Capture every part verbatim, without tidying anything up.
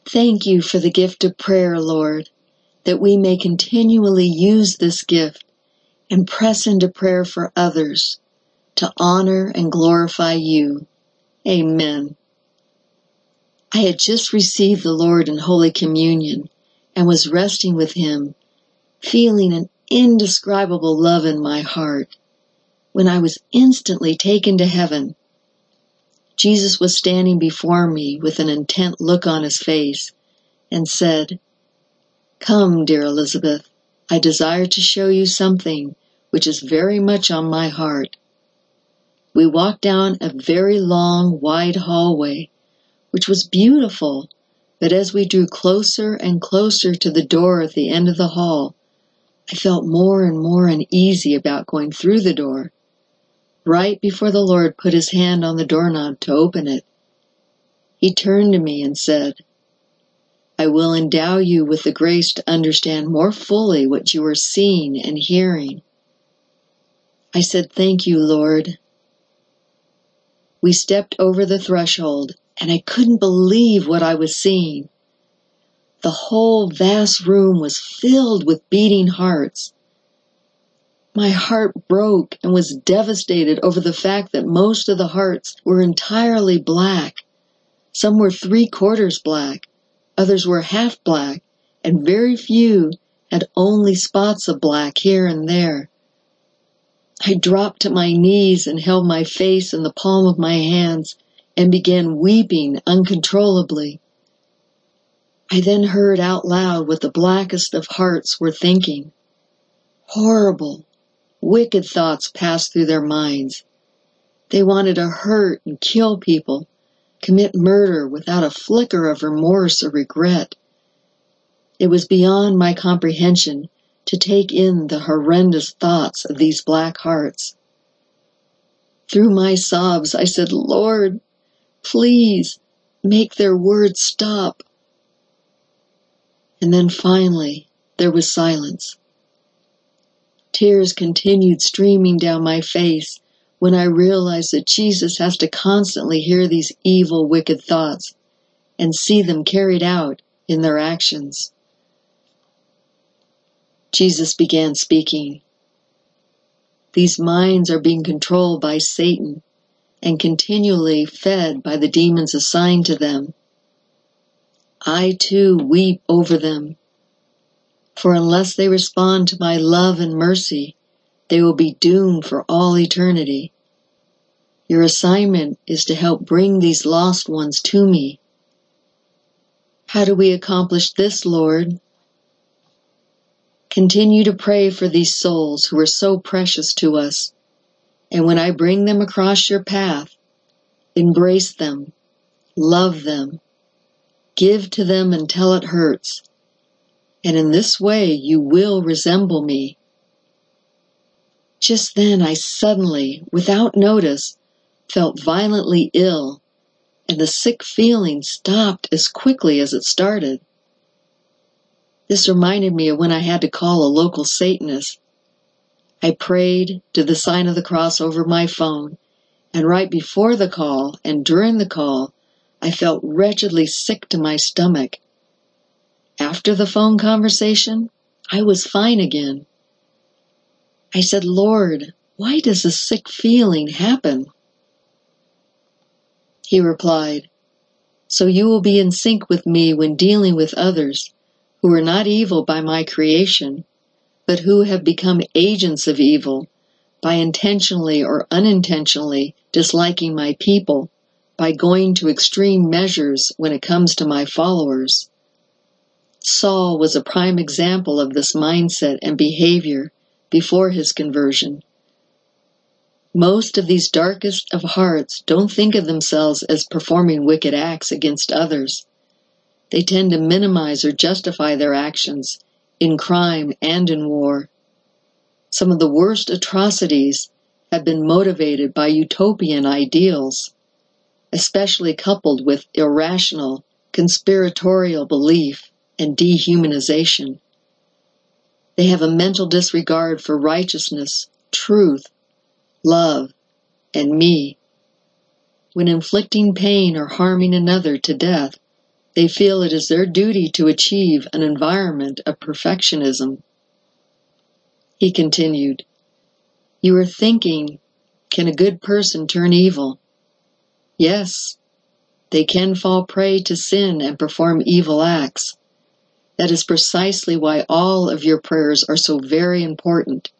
Thank you for the gift of prayer, Lord, that we may continually use this gift and press into prayer for others to honor and glorify you. Amen. I had just received the Lord in Holy Communion and was resting with Him, feeling an indescribable love in my heart, when I was instantly taken to heaven. Jesus was standing before me with an intent look on His face and said, "Come, dear Elizabeth, I desire to show you something which is very much on my heart." We walked down a very long, wide hallway, which was beautiful, but as we drew closer and closer to the door at the end of the hall, I felt more and more uneasy about going through the door. Right before the Lord put His hand on the doorknob to open it, He turned to me and said, "I will endow you with the grace to understand more fully what you are seeing and hearing." I said, "Thank you, Lord." We stepped over the threshold, and I couldn't believe what I was seeing. The whole vast room was filled with beating hearts. My heart broke and was devastated over the fact that most of the hearts were entirely black. Some were three-quarters black, others were half black, and very few had only spots of black here and there. I dropped to my knees and held my face in the palm of my hands and began weeping uncontrollably. I then heard out loud what the blackest of hearts were thinking. Horrible, wicked thoughts passed through their minds. They wanted to hurt and kill people, commit murder without a flicker of remorse or regret. It was beyond my comprehension to take in the horrendous thoughts of these black hearts. Through my sobs, I said, "Lord, please make their words stop." And then finally, there was silence. Tears continued streaming down my face when I realized that Jesus has to constantly hear these evil, wicked thoughts and see them carried out in their actions. Jesus began speaking. These minds are being controlled by Satan and continually fed by the demons assigned to them. I too weep over them, for unless they respond to my love and mercy, they will be doomed for all eternity. Your assignment is to help bring these lost ones to me. How do we accomplish this, Lord? Continue to pray for these souls who are so precious to us, and when I bring them across your path, embrace them, love them, give to them until it hurts, and in this way you will resemble me. Just then I suddenly, without notice, felt violently ill, and the sick feeling stopped as quickly as it started. This reminded me of when I had to call a local Satanist. I prayed, did the sign of the cross over my phone, and right before the call and during the call, I felt wretchedly sick to my stomach. After the phone conversation, I was fine again. I said, "Lord, why does this sick feeling happen?" He replied, "So you will be in sync with me when dealing with others who are not evil by my creation, but who have become agents of evil by intentionally or unintentionally disliking my people, by going to extreme measures when it comes to my followers." Saul was a prime example of this mindset and behavior before his conversion. Most of these darkest of hearts don't think of themselves as performing wicked acts against others. They tend to minimize or justify their actions in crime and in war. Some of the worst atrocities have been motivated by utopian ideals, especially coupled with irrational, conspiratorial belief and dehumanization. They have a mental disregard for righteousness, truth, love, and me. When inflicting pain or harming another to death, They feel it is their duty to achieve an environment of perfectionism. He continued, "You are thinking, can a good person turn evil? Yes, they can fall prey to sin and perform evil acts. That is precisely why all of your prayers are so very important.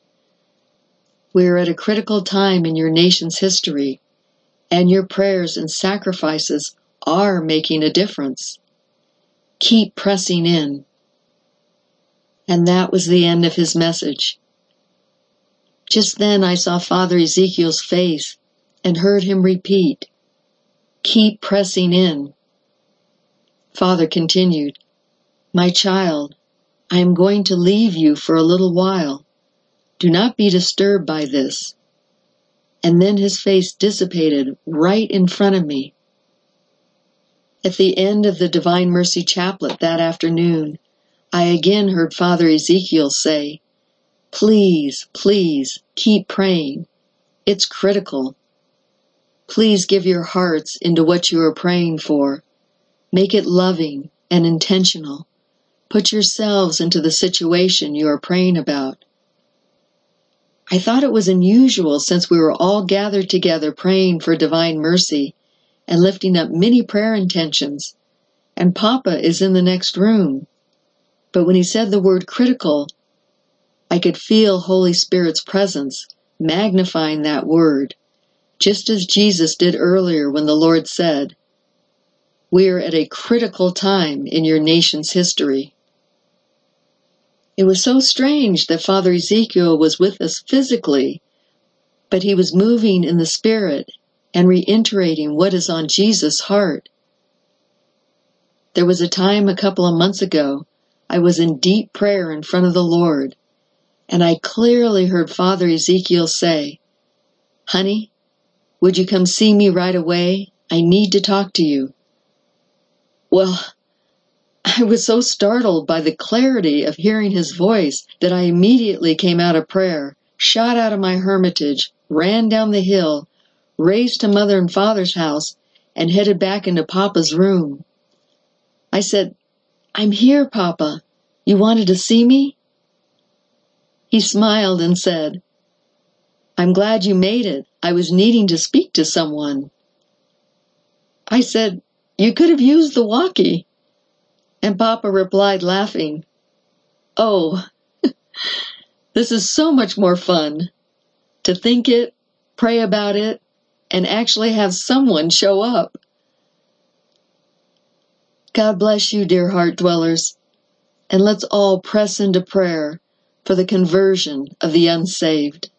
We are at a critical time in your nation's history, and your prayers and sacrifices are making a difference. Keep pressing in." And that was the end of his message. Just then I saw Father Ezekiel's face and heard him repeat, "Keep pressing in." Father continued, "My child, I am going to leave you for a little while. Do not be disturbed by this." And then his face dissipated right in front of me. At the end of the Divine Mercy Chaplet that afternoon, I again heard Father Ezekiel say, "Please, please, keep praying. It's critical. Please give your hearts into what you are praying for. Make it loving and intentional. Put yourselves into the situation you are praying about." I thought it was unusual since we were all gathered together praying for divine mercy and lifting up many prayer intentions, and Papa is in the next room. But when he said the word critical, I could feel Holy Spirit's presence magnifying that word, just as Jesus did earlier when the Lord said, "We are at a critical time in your nation's history." It was so strange that Father Ezekiel was with us physically, but he was moving in the Spirit and reiterating what is on Jesus' heart. There was a time a couple of months ago I was in deep prayer in front of the Lord, and I clearly heard Father Ezekiel say, "Honey, would you come see me right away? I need to talk to you." Well, I was so startled by the clarity of hearing his voice that I immediately came out of prayer, shot out of my hermitage, ran down the hill, raced to Mother and Father's house, and headed back into Papa's room. I said, "I'm here, Papa. You wanted to see me?" He smiled and said, "I'm glad you made it. I was needing to speak to someone." I said, "You could have used the walkie." And Papa replied, laughing, "Oh, this is so much more fun, to think it, pray about it, and actually have someone show up." God bless you, dear heart dwellers, and let's all press into prayer for the conversion of the unsaved.